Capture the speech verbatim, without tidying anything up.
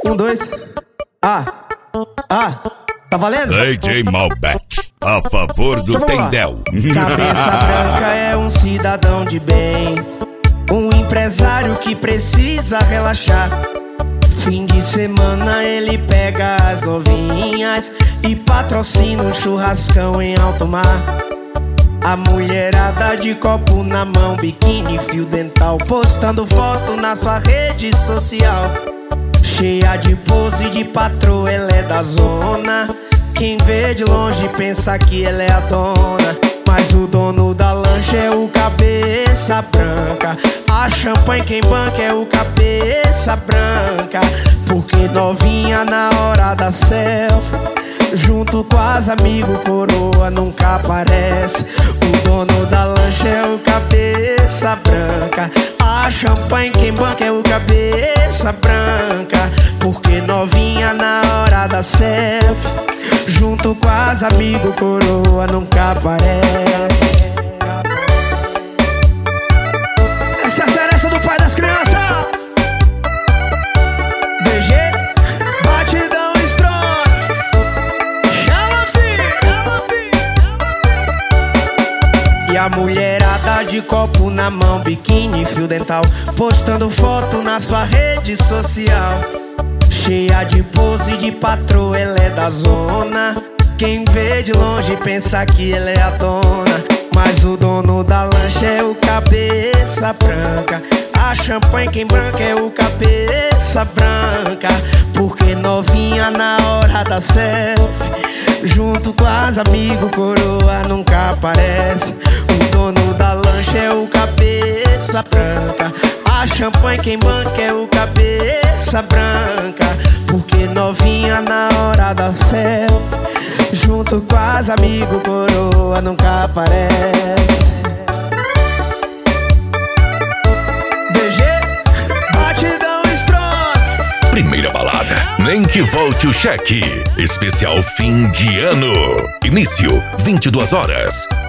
Um, dois. Ah, ah, tá valendo? D J Malbec, a favor do Então vamos lá. Tendel. Cabeça branca é um cidadão de bem, um empresário que precisa relaxar. Fim de semana ele pega as novinhas e patrocina um churrascão em alto mar. A mulherada de copo na mão, biquíni, fio dental, postando foto na sua rede social. Cheia de pose de patroa, ela é da zona. Quem vê de longe pensa que ela é a dona, mas o dono da lancha é o cabeça branca. A champanhe quem banca é o cabeça branca. Porque novinha na hora da selfie, junto com as amigos, coroa nunca aparece. O dono da lancha é o cabeça branca. A champanhe quem banca é o cabeça branca. Porque novinha na hora da selfie, junto com as amigos, coroa nunca aparece. Essa é a seresta do pai das crianças. D G, batidão strong. Chama, filho, chama, filho. E a mulherada de copo na mão, biquíni, fio dental, postando foto na sua rede social. Cheia de pose de patroa, ela é da zona. Quem vê de longe pensa que ela é a dona, mas o dono da lancha é o cabeça branca. A champanhe quem branca é o cabeça branca. Porque novinha na hora da selfie, junto com as amigos, coroa nunca aparece. O dono da lancha é o cabeça branca. A champanhe quem banca é o cabeça branca. Porque novinha na hora da selfie, junto com as amigos, coroa nunca aparece. D G, batidão strong. Primeira balada, nem que volte o cheque. Especial fim de ano. Início, vinte e duas horas.